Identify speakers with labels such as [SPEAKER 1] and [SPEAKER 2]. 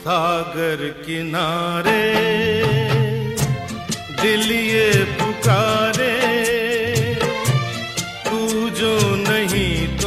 [SPEAKER 1] सागर किनारे दिल ये पुकारे, तू जो नहीं